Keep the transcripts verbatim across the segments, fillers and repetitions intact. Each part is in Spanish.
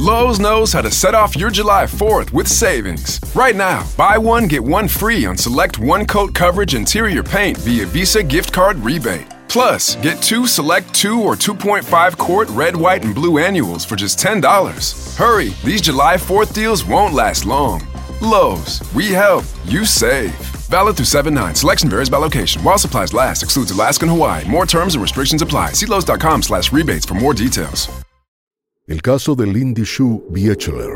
Lowe's knows how to set off your July fourth with savings. Right now, buy one, get one free on select one-coat coverage interior paint via Visa gift card rebate. Plus, get two select two or two point five quart red, white, and blue annuals for just ten dollars. Hurry, these July fourth deals won't last long. Lowe's, we help, you save. Valid through seven nine. Selection varies by location. While supplies last, excludes Alaska and Hawaii. More terms and restrictions apply. See Lowe's.com slash rebates for more details. El caso de Lindy Shu Biechler.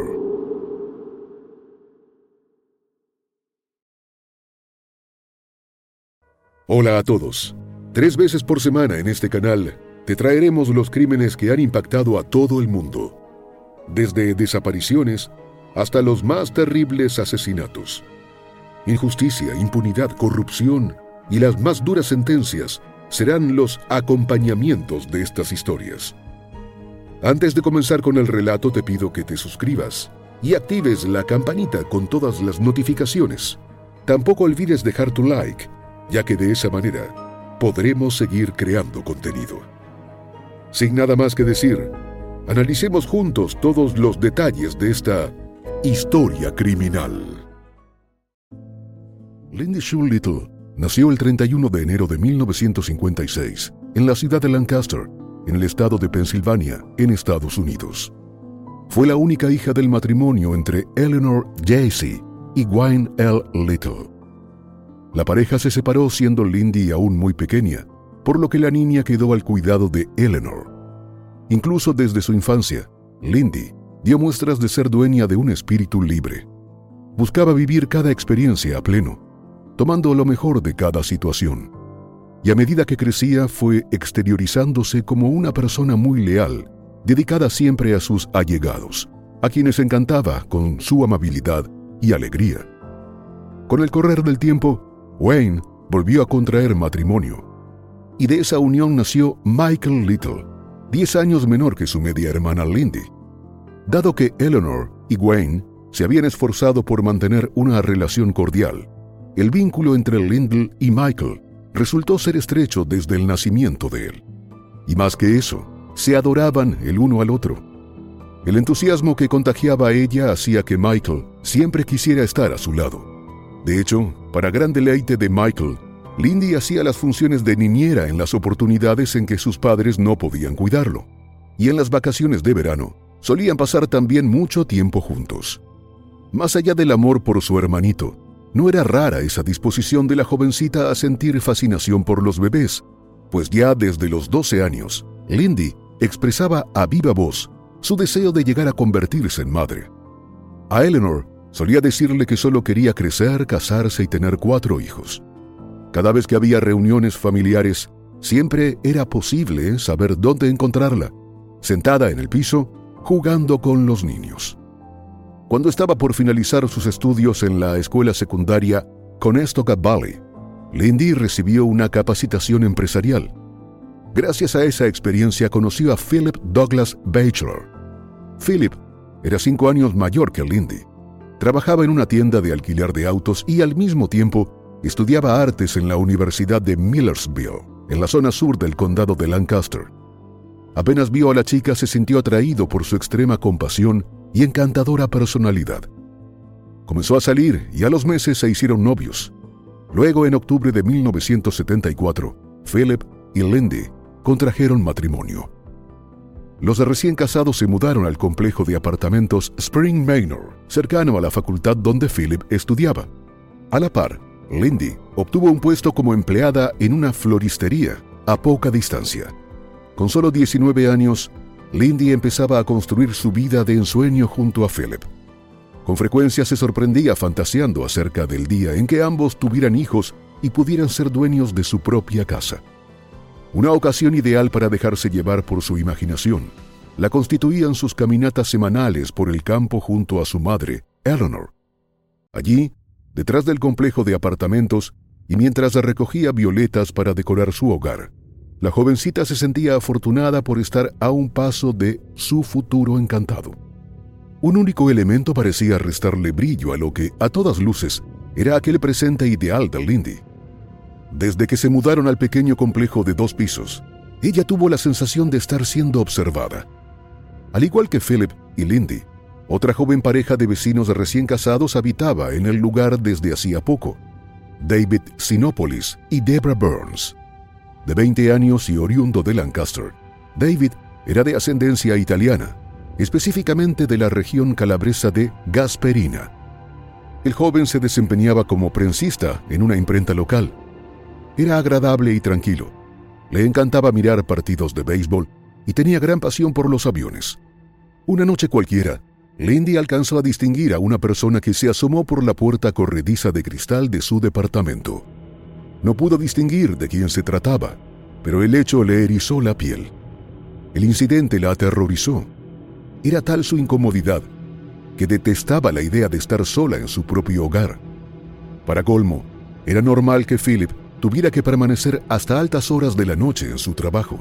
Hola a todos. Tres veces por semana en este canal te traeremos los crímenes que han impactado a todo el mundo. Desde desapariciones hasta los más terribles asesinatos. Injusticia, impunidad, corrupción y las más duras sentencias serán los acompañamientos de estas historias. Antes de comenzar con el relato, te pido que te suscribas y actives la campanita con todas las notificaciones. Tampoco olvides dejar tu like, ya que de esa manera podremos seguir creando contenido. Sin nada más que decir, analicemos juntos todos los detalles de esta historia criminal. Lindy Shu Little nació el treinta y uno de enero de mil novecientos cincuenta y seis en la ciudad de Lancaster, en el estado de Pensilvania, en Estados Unidos. Fue la única hija del matrimonio entre Eleanor Jaycee y Wayne L. Little. La pareja se separó siendo Lindy aún muy pequeña, por lo que la niña quedó al cuidado de Eleanor. Incluso desde su infancia, Lindy dio muestras de ser dueña de un espíritu libre. Buscaba vivir cada experiencia a pleno, tomando lo mejor de cada situación. Y a medida que crecía fue exteriorizándose como una persona muy leal, dedicada siempre a sus allegados, a quienes encantaba con su amabilidad y alegría. Con el correr del tiempo, Wayne volvió a contraer matrimonio, y de esa unión nació Michael Little, diez años menor que su media hermana Lindy. Dado que Eleanor y Wayne se habían esforzado por mantener una relación cordial, el vínculo entre Lindy y Michael resultó ser estrecho desde el nacimiento de él. Y más que eso, se adoraban el uno al otro. El entusiasmo que contagiaba a ella hacía que Michael siempre quisiera estar a su lado. De hecho, para gran deleite de Michael, Lindy hacía las funciones de niñera en las oportunidades en que sus padres no podían cuidarlo. Y en las vacaciones de verano, solían pasar también mucho tiempo juntos. Más allá del amor por su hermanito, no era rara esa disposición de la jovencita a sentir fascinación por los bebés, pues ya desde los doce años, Lindy expresaba a viva voz su deseo de llegar a convertirse en madre. A Eleanor solía decirle que solo quería crecer, casarse y tener cuatro hijos. Cada vez que había reuniones familiares, siempre era posible saber dónde encontrarla, sentada en el piso, jugando con los niños. Cuando estaba por finalizar sus estudios en la escuela secundaria Conestoga Valley, Lindy recibió una capacitación empresarial. Gracias a esa experiencia conoció a Philip Douglas Biechler. Philip era cinco años mayor que Lindy. Trabajaba en una tienda de alquiler de autos y al mismo tiempo estudiaba artes en la Universidad de Millersville, en la zona sur del condado de Lancaster. Apenas vio a la chica, se sintió atraído por su extrema compasión y encantadora personalidad. Comenzó a salir y a los meses se hicieron novios. Luego, en octubre de mil novecientos setenta y cuatro, Philip y Lindy contrajeron matrimonio. Los recién casados se mudaron al complejo de apartamentos Spring Manor, cercano a la facultad donde Philip estudiaba. A la par, Lindy obtuvo un puesto como empleada en una floristería a poca distancia. Con solo diecinueve años, Lindy empezaba a construir su vida de ensueño junto a Philip. Con frecuencia se sorprendía fantaseando acerca del día en que ambos tuvieran hijos y pudieran ser dueños de su propia casa. Una ocasión ideal para dejarse llevar por su imaginación la constituían sus caminatas semanales por el campo junto a su madre, Eleanor. Allí, detrás del complejo de apartamentos, y mientras recogía violetas para decorar su hogar, la jovencita se sentía afortunada por estar a un paso de su futuro encantado. Un único elemento parecía restarle brillo a lo que, a todas luces, era aquel presente ideal de Lindy. Desde que se mudaron al pequeño complejo de dos pisos, ella tuvo la sensación de estar siendo observada. Al igual que Philip y Lindy, otra joven pareja de vecinos recién casados habitaba en el lugar desde hacía poco: David Sinopolis y Deborah Burns. De veinte años y oriundo de Lancaster, David era de ascendencia italiana, específicamente de la región calabresa de Gasperina. El joven se desempeñaba como prensista en una imprenta local. Era agradable y tranquilo. Le encantaba mirar partidos de béisbol y tenía gran pasión por los aviones. Una noche cualquiera, Lindy alcanzó a distinguir a una persona que se asomó por la puerta corrediza de cristal de su departamento. No pudo distinguir de quién se trataba, pero el hecho le erizó la piel. El incidente la aterrorizó. Era tal su incomodidad que detestaba la idea de estar sola en su propio hogar. Para colmo, era normal que Philip tuviera que permanecer hasta altas horas de la noche en su trabajo.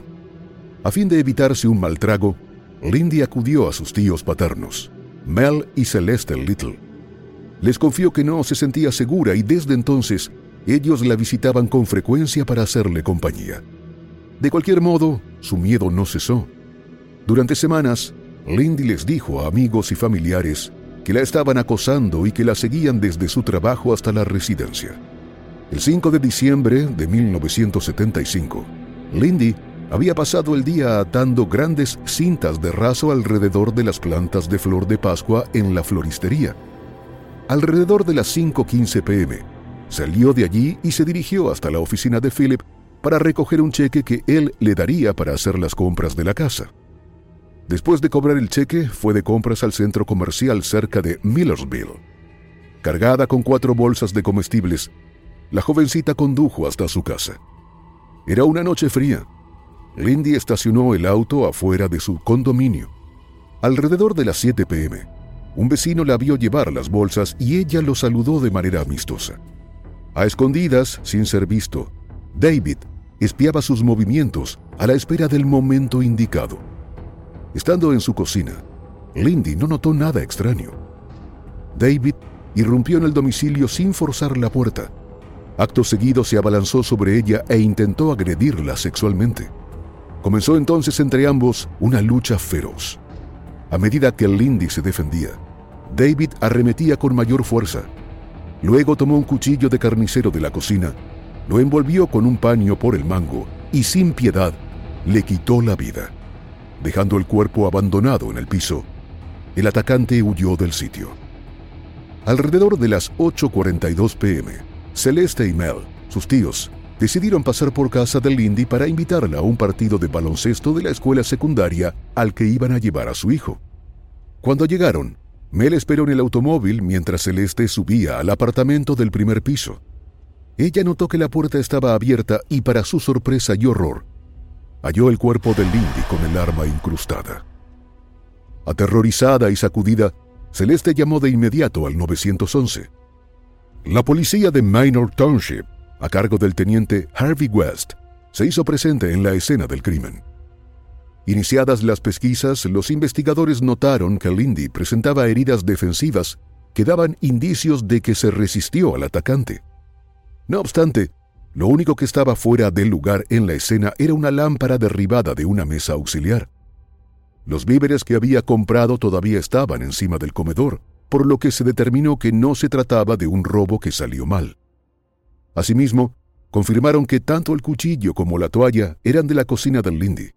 A fin de evitarse un mal trago, Lindy acudió a sus tíos paternos, Mel y Celeste Little. Les confió que no se sentía segura y desde entonces ellos la visitaban con frecuencia para hacerle compañía. De cualquier modo, su miedo no cesó. Durante semanas, Lindy les dijo a amigos y familiares que la estaban acosando y que la seguían desde su trabajo hasta la residencia. El cinco de diciembre de mil novecientos setenta y cinco, Lindy había pasado el día atando grandes cintas de raso alrededor de las plantas de flor de Pascua en la floristería. Alrededor de las cinco quince pe eme, salió de allí y se dirigió hasta la oficina de Philip para recoger un cheque que él le daría para hacer las compras de la casa. Después de cobrar el cheque, fue de compras al centro comercial cerca de Millersville. Cargada con cuatro bolsas de comestibles, la jovencita condujo hasta su casa. Era una noche fría. Lindy estacionó el auto afuera de su condominio. Alrededor de las siete pe eme, un vecino la vio llevar las bolsas y ella lo saludó de manera amistosa. A escondidas, sin ser visto, David espiaba sus movimientos a la espera del momento indicado. Estando en su cocina, Lindy no notó nada extraño. David irrumpió en el domicilio sin forzar la puerta. Acto seguido se abalanzó sobre ella e intentó agredirla sexualmente. Comenzó entonces entre ambos una lucha feroz. A medida que Lindy se defendía, David arremetía con mayor fuerza. Luego tomó un cuchillo de carnicero de la cocina, lo envolvió con un paño por el mango y sin piedad le quitó la vida. Dejando el cuerpo abandonado en el piso, el atacante huyó del sitio. Alrededor de las ocho cuarenta y dos pe eme, Celeste y Mel, sus tíos, decidieron pasar por casa de Lindy para invitarla a un partido de baloncesto de la escuela secundaria al que iban a llevar a su hijo. Cuando llegaron, Mel esperó en el automóvil mientras Celeste subía al apartamento del primer piso. Ella notó que la puerta estaba abierta y, para su sorpresa y horror, halló el cuerpo de Lindy con el arma incrustada. Aterrorizada y sacudida, Celeste llamó de inmediato al nueve once. La policía de Minor Township, a cargo del teniente Harvey West, se hizo presente en la escena del crimen. Iniciadas las pesquisas, los investigadores notaron que Lindy presentaba heridas defensivas que daban indicios de que se resistió al atacante. No obstante, lo único que estaba fuera del lugar en la escena era una lámpara derribada de una mesa auxiliar. Los víveres que había comprado todavía estaban encima del comedor, por lo que se determinó que no se trataba de un robo que salió mal. Asimismo, confirmaron que tanto el cuchillo como la toalla eran de la cocina de Lindy.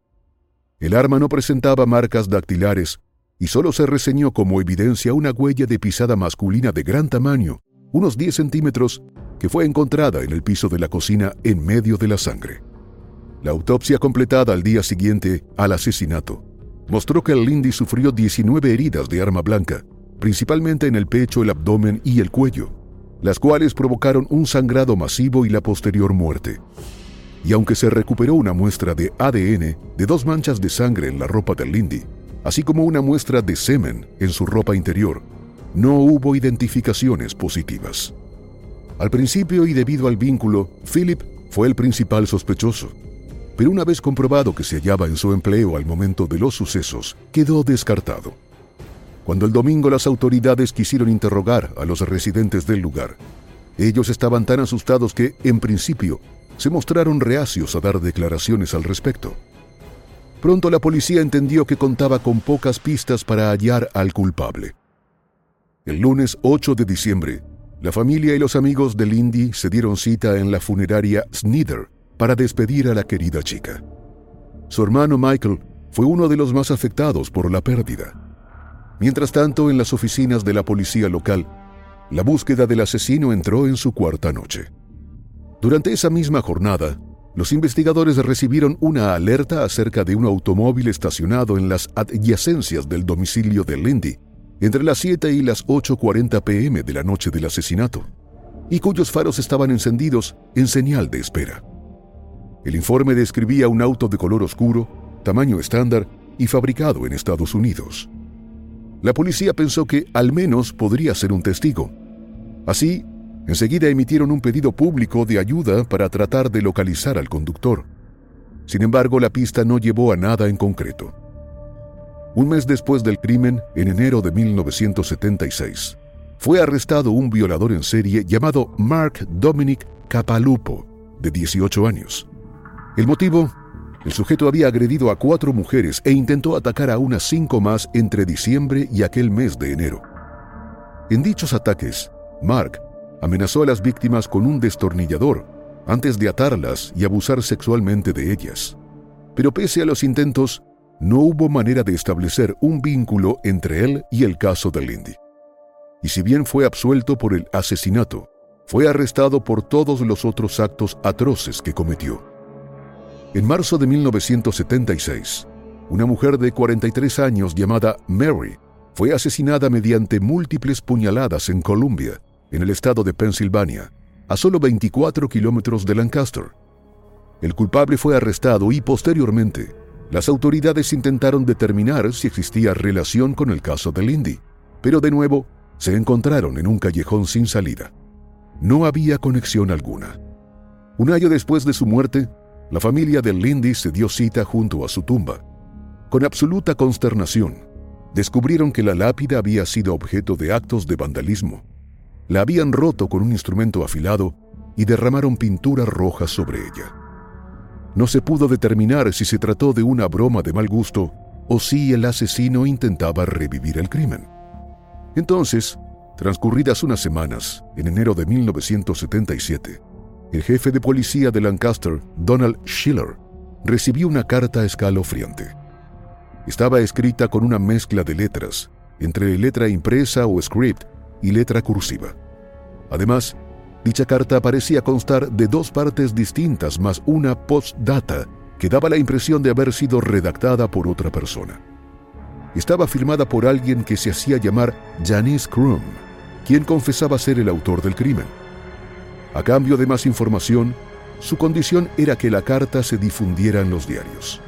El arma no presentaba marcas dactilares y solo se reseñó como evidencia una huella de pisada masculina de gran tamaño, unos diez centímetros, que fue encontrada en el piso de la cocina en medio de la sangre. La autopsia completada al día siguiente al asesinato mostró que Lindy sufrió diecinueve heridas de arma blanca, principalmente en el pecho, el abdomen y el cuello, las cuales provocaron un sangrado masivo y la posterior muerte. Y aunque se recuperó una muestra de A D N de dos manchas de sangre en la ropa de Lindy, así como una muestra de semen en su ropa interior, no hubo identificaciones positivas. Al principio, y debido al vínculo, Philip fue el principal sospechoso, pero una vez comprobado que se hallaba en su empleo al momento de los sucesos, quedó descartado. Cuando el domingo las autoridades quisieron interrogar a los residentes del lugar, ellos estaban tan asustados que, en principio, se mostraron reacios a dar declaraciones al respecto. Pronto la policía entendió que contaba con pocas pistas para hallar al culpable. El lunes ocho de diciembre, la familia y los amigos de Lindy se dieron cita en la funeraria Snyder para despedir a la querida chica. Su hermano Michael fue uno de los más afectados por la pérdida. Mientras tanto, en las oficinas de la policía local, la búsqueda del asesino entró en su cuarta noche. Durante esa misma jornada, los investigadores recibieron una alerta acerca de un automóvil estacionado en las adyacencias del domicilio de Lindy entre las siete y las ocho cuarenta p m de la noche del asesinato, y cuyos faros estaban encendidos en señal de espera. El informe describía un auto de color oscuro, tamaño estándar y fabricado en Estados Unidos. La policía pensó que al menos podría ser un testigo. Así, enseguida emitieron un pedido público de ayuda para tratar de localizar al conductor. Sin embargo, la pista no llevó a nada en concreto. Un mes después del crimen, en enero de mil novecientos setenta y seis, fue arrestado un violador en serie llamado Mark Dominic Capalupo, de dieciocho años. El motivo: el sujeto había agredido a cuatro mujeres e intentó atacar a unas cinco más entre diciembre y aquel mes de enero. En dichos ataques, Mark amenazó a las víctimas con un destornillador antes de atarlas y abusar sexualmente de ellas. Pero pese a los intentos, no hubo manera de establecer un vínculo entre él y el caso de Lindy. Y si bien fue absuelto por el asesinato, fue arrestado por todos los otros actos atroces que cometió. En marzo de mil novecientos setenta y seis, una mujer de cuarenta y tres años llamada Mary fue asesinada mediante múltiples puñaladas en Columbia, en el estado de Pensilvania, a solo veinticuatro kilómetros de Lancaster. El culpable fue arrestado y, posteriormente, las autoridades intentaron determinar si existía relación con el caso de Lindy, pero de nuevo se encontraron en un callejón sin salida. No había conexión alguna. Un año después de su muerte, la familia de Lindy se dio cita junto a su tumba. Con absoluta consternación, descubrieron que la lápida había sido objeto de actos de vandalismo. La habían roto con un instrumento afilado y derramaron pintura roja sobre ella. No se pudo determinar si se trató de una broma de mal gusto o si el asesino intentaba revivir el crimen. Entonces, transcurridas unas semanas, en enero de mil novecientos setenta y siete, el jefe de policía de Lancaster, Donald Schiller, recibió una carta escalofriante. Estaba escrita con una mezcla de letras, entre letra impresa o script y letra cursiva. Además, dicha carta parecía constar de dos partes distintas más una postdata que daba la impresión de haber sido redactada por otra persona. Estaba firmada por alguien que se hacía llamar Janice Crum, quien confesaba ser el autor del crimen. A cambio de más información, su condición era que la carta se difundiera en los diarios.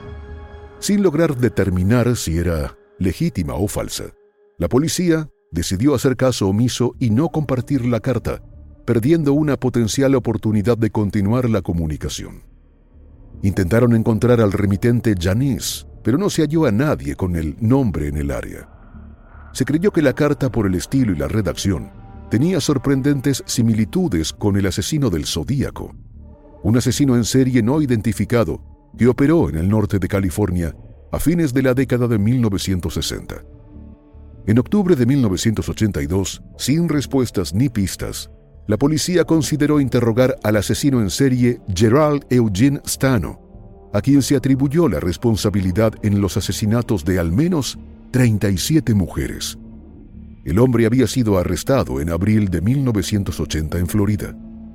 Sin lograr determinar si era legítima o falsa, la policía decidió hacer caso omiso y no compartir la carta, perdiendo una potencial oportunidad de continuar la comunicación. Intentaron encontrar al remitente Janice, pero no se halló a nadie con el nombre en el área. Se creyó que la carta, por el estilo y la redacción, tenía sorprendentes similitudes con el asesino del Zodíaco, un asesino en serie no identificado que operó en el norte de California a fines de la década de mil novecientos sesenta. En octubre de mil novecientos ochenta y dos, sin respuestas ni pistas, la policía consideró interrogar al asesino en serie Gerald Eugene Stano, a quien se atribuyó la responsabilidad en los asesinatos de al menos treinta y siete mujeres. El hombre había sido arrestado en abril de mil novecientos ochenta en Florida.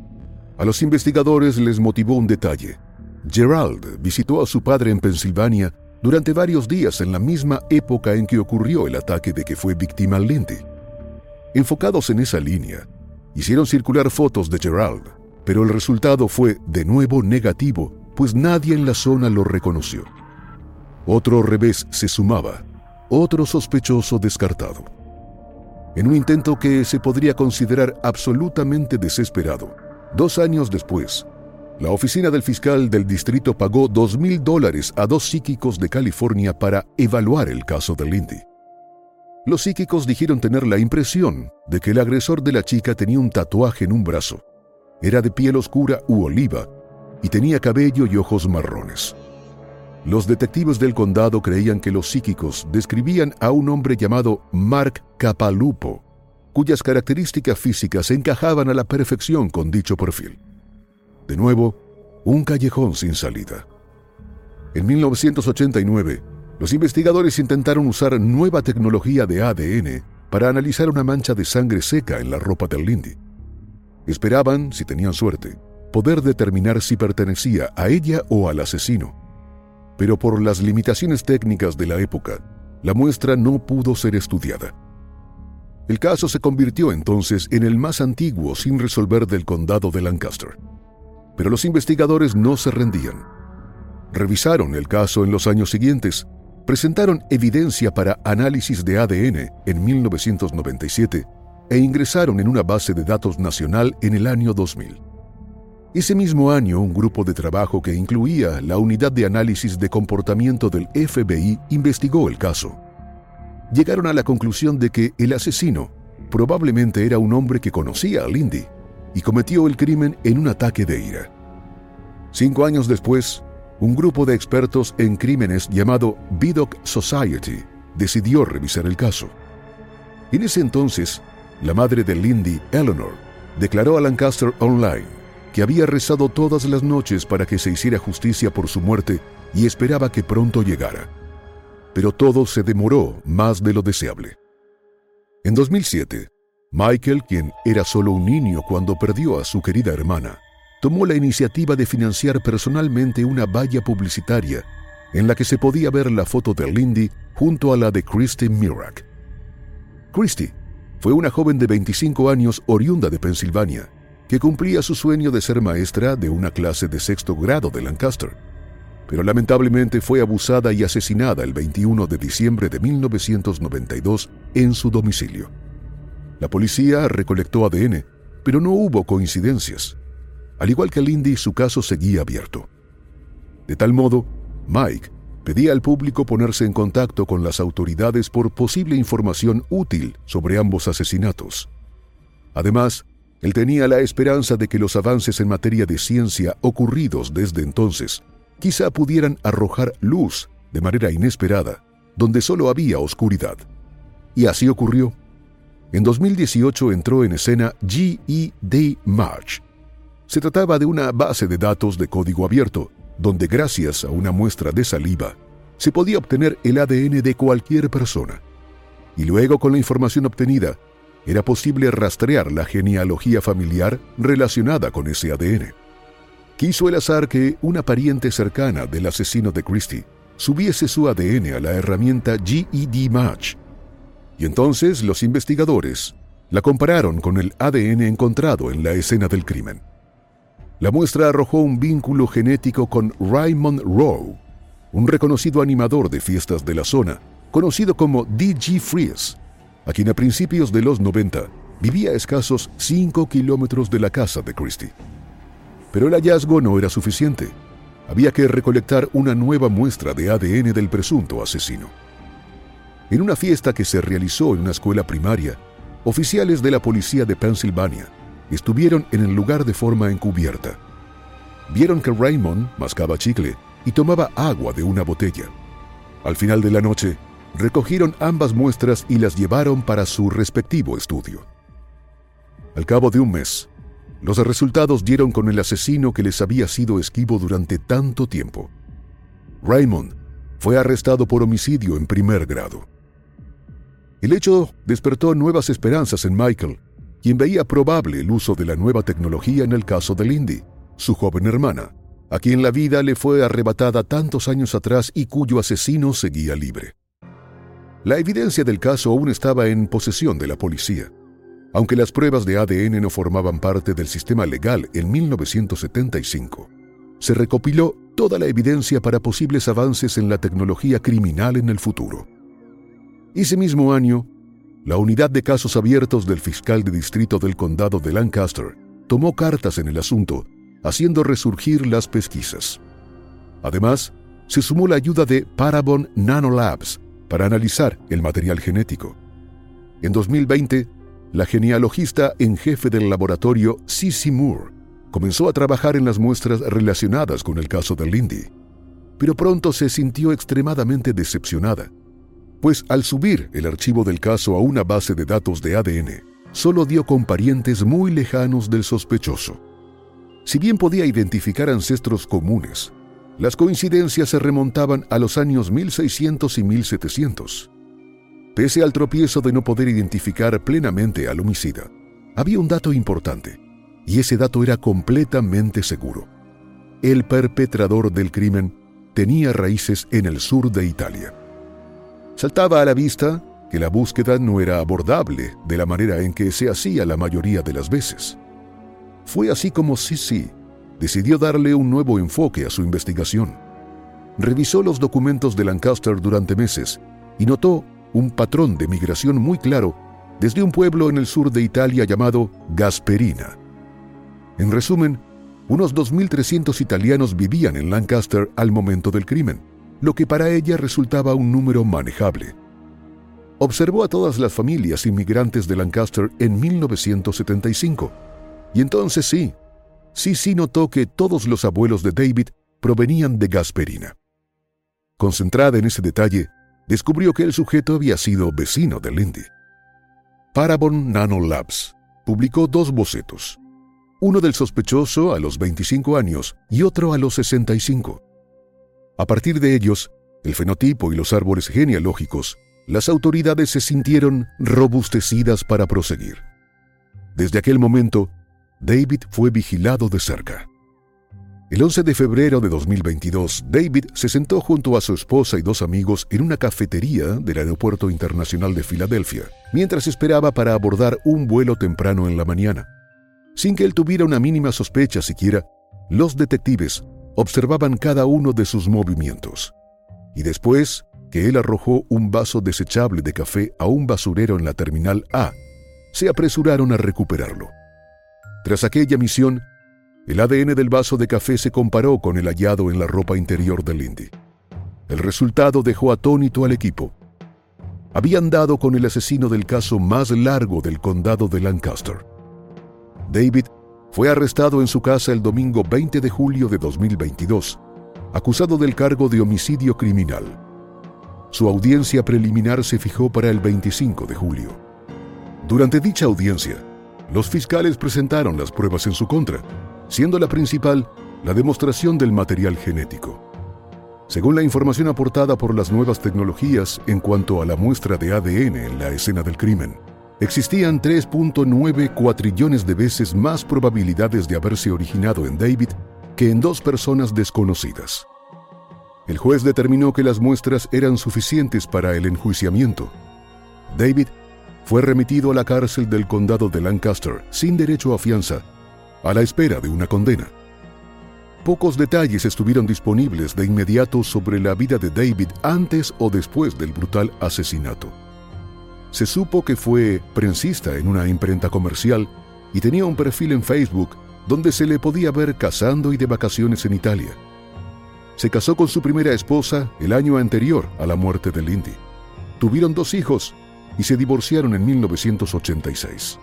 A los investigadores les motivó un detalle. Gerald visitó a su padre en Pensilvania durante varios días en la misma época en que ocurrió el ataque de que fue víctima Lindy. Enfocados en esa línea, hicieron circular fotos de Gerald, pero el resultado fue de nuevo negativo, pues nadie en la zona lo reconoció. Otro revés se sumaba, otro sospechoso descartado. En un intento que se podría considerar absolutamente desesperado, dos años después, la oficina del fiscal del distrito pagó dos mil dólares a dos psíquicos de California para evaluar el caso de Lindy. Los psíquicos dijeron tener la impresión de que el agresor de la chica tenía un tatuaje en un brazo. Era de piel oscura u oliva y tenía cabello y ojos marrones. Los detectives del condado creían que los psíquicos describían a un hombre llamado Mark Capalupo, cuyas características físicas encajaban a la perfección con dicho perfil. De nuevo, un callejón sin salida. En mil novecientos ochenta y nueve, los investigadores intentaron usar nueva tecnología de A D N para analizar una mancha de sangre seca en la ropa de Lindy. Esperaban, si tenían suerte, poder determinar si pertenecía a ella o al asesino. Pero por las limitaciones técnicas de la época, la muestra no pudo ser estudiada. El caso se convirtió entonces en el más antiguo sin resolver del condado de Lancaster. Pero los investigadores no se rendían. Revisaron el caso en los años siguientes, presentaron evidencia para análisis de A D N en mil novecientos noventa y siete e ingresaron en una base de datos nacional en el año dos mil. Ese mismo año, un grupo de trabajo que incluía la Unidad de Análisis de Comportamiento del F B I investigó el caso. Llegaron a la conclusión de que el asesino probablemente era un hombre que conocía a Lindy y cometió el crimen en un ataque de ira. Cinco años después, un grupo de expertos en crímenes llamado Vidocq Society decidió revisar el caso. En ese entonces, la madre de Lindy, Eleanor, declaró a Lancaster Online que había rezado todas las noches para que se hiciera justicia por su muerte y esperaba que pronto llegara. Pero todo se demoró más de lo deseable. En dos mil siete, Michael, quien era solo un niño cuando perdió a su querida hermana, tomó la iniciativa de financiar personalmente una valla publicitaria en la que se podía ver la foto de Lindy junto a la de Christy Mirac. Christy fue una joven de veinticinco años oriunda de Pensilvania, que cumplía su sueño de ser maestra de una clase de sexto grado de Lancaster, pero lamentablemente fue abusada y asesinada el veintiuno de diciembre de mil novecientos noventa y dos en su domicilio. La policía recolectó A D N, pero no hubo coincidencias. Al igual que Lindy, su caso seguía abierto. De tal modo, Mike pedía al público ponerse en contacto con las autoridades por posible información útil sobre ambos asesinatos. Además, él tenía la esperanza de que los avances en materia de ciencia ocurridos desde entonces quizá pudieran arrojar luz de manera inesperada, donde solo había oscuridad. Y así ocurrió. En dos mil dieciocho entró en escena G E D March. Se trataba de una base de datos de código abierto, donde gracias a una muestra de saliva se podía obtener el A D N de cualquier persona. Y luego, con la información obtenida, era posible rastrear la genealogía familiar relacionada con ese A D N. Quiso el azar que una pariente cercana del asesino de Christy subiese su A D N a la herramienta G E D Match. Y entonces los investigadores la compararon con el A D N encontrado en la escena del crimen. La muestra arrojó un vínculo genético con Raymond Rowe, un reconocido animador de fiestas de la zona, conocido como D G Freeze, a quien a principios de los noventa vivía a escasos cinco kilómetros de la casa de Christy. Pero el hallazgo no era suficiente. Había que recolectar una nueva muestra de A D N del presunto asesino. En una fiesta que se realizó en una escuela primaria, oficiales de la policía de Pensilvania estuvieron en el lugar de forma encubierta. Vieron que Raymond mascaba chicle y tomaba agua de una botella. Al final de la noche, recogieron ambas muestras y las llevaron para su respectivo estudio. Al cabo de un mes, los resultados dieron con el asesino que les había sido esquivo durante tanto tiempo. Raymond fue arrestado por homicidio en primer grado. El hecho despertó nuevas esperanzas en Michael, quien veía probable el uso de la nueva tecnología en el caso de Lindy, su joven hermana, a quien la vida le fue arrebatada tantos años atrás y cuyo asesino seguía libre. La evidencia del caso aún estaba en posesión de la policía. Aunque las pruebas de A D N no formaban parte del sistema legal en mil novecientos setenta y cinco, se recopiló toda la evidencia para posibles avances en la tecnología criminal en el futuro. Ese mismo año, la Unidad de Casos Abiertos del fiscal de distrito del condado de Lancaster tomó cartas en el asunto, haciendo resurgir las pesquisas. Además, se sumó la ayuda de Parabon Nanolabs para analizar el material genético. En dos mil veinte, la genealogista en jefe del laboratorio Cissy Moore comenzó a trabajar en las muestras relacionadas con el caso de Lindy. pero pronto se sintió extremadamente decepcionada, pues al subir el archivo del caso a una base de datos de A D N, solo dio con parientes muy lejanos del sospechoso. Si bien podía identificar ancestros comunes, las coincidencias se remontaban a los años mil seiscientos y mil setecientos. Pese al tropiezo de no poder identificar plenamente al homicida, había un dato importante, y ese dato era completamente seguro. El perpetrador del crimen tenía raíces en el sur de Italia. Saltaba a la vista que la búsqueda no era abordable de la manera en que se hacía la mayoría de las veces. Fue así como Sisi decidió darle un nuevo enfoque a su investigación. Revisó los documentos de Lancaster durante meses y notó un patrón de migración muy claro desde un pueblo en el sur de Italia llamado Gasperina. En resumen, unos dos mil trescientos italianos vivían en Lancaster al momento del crimen, lo que para ella resultaba un número manejable. Observó a todas las familias inmigrantes de Lancaster en mil novecientos setenta y cinco, y entonces sí, sí sí notó que todos los abuelos de David provenían de Gasperina. Concentrada en ese detalle, descubrió que el sujeto había sido vecino de Lindy. Parabon Nanolabs publicó dos bocetos, uno del sospechoso a los veinticinco años y otro a los sesenta y cinco. A partir de ellos, el fenotipo y los árboles genealógicos, las autoridades se sintieron robustecidas para proseguir. Desde aquel momento, David fue vigilado de cerca. El once de febrero de dos mil veintidós, David se sentó junto a su esposa y dos amigos en una cafetería del Aeropuerto Internacional de Filadelfia, mientras esperaba para abordar un vuelo temprano en la mañana. Sin que él tuviera una mínima sospecha siquiera, los detectives observaban cada uno de sus movimientos. Y después que él arrojó un vaso desechable de café a un basurero en la Terminal A, se apresuraron a recuperarlo. Tras aquella misión, el A D N del vaso de café se comparó con el hallado en la ropa interior de Lindy. El resultado dejó atónito al equipo. Habían dado con el asesino del caso más largo del condado de Lancaster. David fue arrestado en su casa el domingo veinte de julio de dos mil veintidós, acusado del cargo de homicidio criminal. Su audiencia preliminar se fijó para el veinticinco de julio. Durante dicha audiencia, los fiscales presentaron las pruebas en su contra, siendo la principal la demostración del material genético. Según la información aportada por las nuevas tecnologías en cuanto a la muestra de A D N en la escena del crimen, existían tres punto nueve cuatrillones de veces más probabilidades de haberse originado en David que en dos personas desconocidas. El juez determinó que las muestras eran suficientes para el enjuiciamiento. David fue remitido a la cárcel del condado de Lancaster sin derecho a fianza, a la espera de una condena. Pocos detalles estuvieron disponibles de inmediato sobre la vida de David antes o después del brutal asesinato. Se supo que fue prensista en una imprenta comercial y tenía un perfil en Facebook donde se le podía ver cazando y de vacaciones en Italia. Se casó con su primera esposa el año anterior a la muerte de Lindy. Tuvieron dos hijos y se divorciaron en mil novecientos ochenta y seis.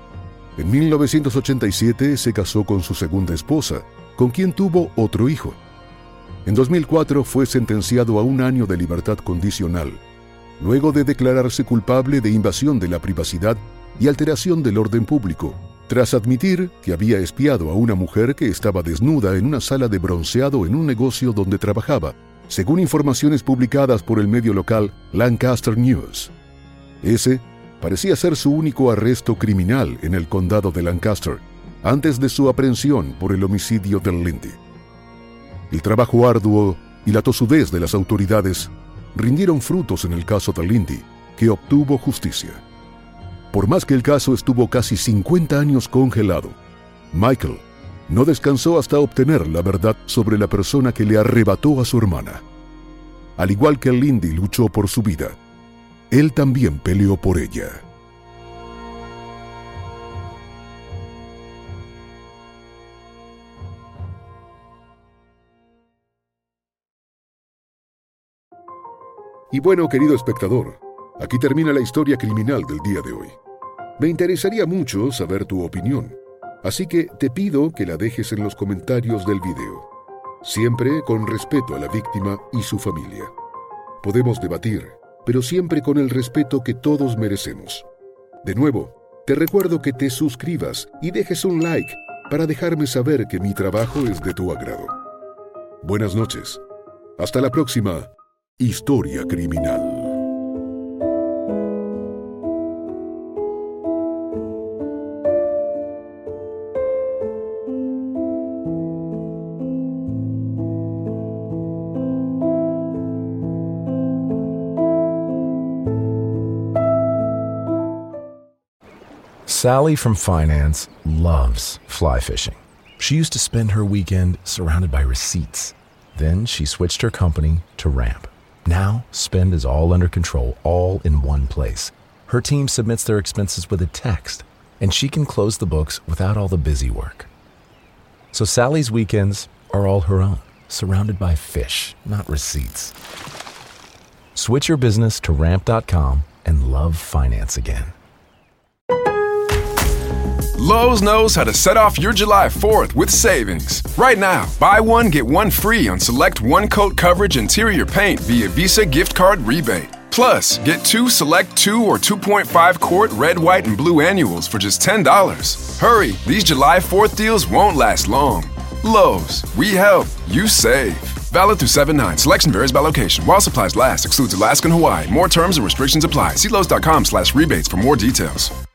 En mil novecientos ochenta y siete se casó con su segunda esposa, con quien tuvo otro hijo. En dos mil cuatro fue sentenciado a un año de libertad condicional, luego de declararse culpable de invasión de la privacidad y alteración del orden público, tras admitir que había espiado a una mujer que estaba desnuda en una sala de bronceado en un negocio donde trabajaba, según informaciones publicadas por el medio local Lancaster News. Ese parecía ser su único arresto criminal en el condado de Lancaster, antes de su aprehensión por el homicidio de Lindy. El trabajo arduo y la tosudez de las autoridades rindieron frutos en el caso de Lindy, que obtuvo justicia. Por más que el caso estuvo casi cincuenta años congelado, Michael no descansó hasta obtener la verdad sobre la persona que le arrebató a su hermana. Al igual que Lindy luchó por su vida, él también peleó por ella. Y bueno, querido espectador, aquí termina la historia criminal del día de hoy. Me interesaría mucho saber tu opinión, así que te pido que la dejes en los comentarios del video. siempre con respeto a la víctima y su familia. Podemos debatir, pero siempre con el respeto que todos merecemos. De nuevo, te recuerdo que te suscribas y dejes un like para dejarme saber que mi trabajo es de tu agrado. Buenas noches. Hasta la próxima Historia Criminal. Sally from finance loves fly fishing. She used to spend her weekend surrounded by receipts. Then she switched her company to Ramp. Now, spend is all under control, all in one place. Her team submits their expenses with a text, and she can close the books without all the busy work. So Sally's weekends are all her own, surrounded by fish, not receipts. Switch your business to ramp dot com and love finance again. Lowe's knows how to set off your July fourth with savings. Right now, buy one, get one free on select one-coat coverage interior paint via Visa gift card rebate. Plus, get two select two or two point five quart red, white, and blue annuals for just ten dollars. Hurry, these July fourth deals won't last long. Lowe's, we help, you save. Valid through seven nine. Selection varies by location. While supplies last, excludes Alaska and Hawaii. More terms and restrictions apply. See Lowe's dot com slash rebates for more details.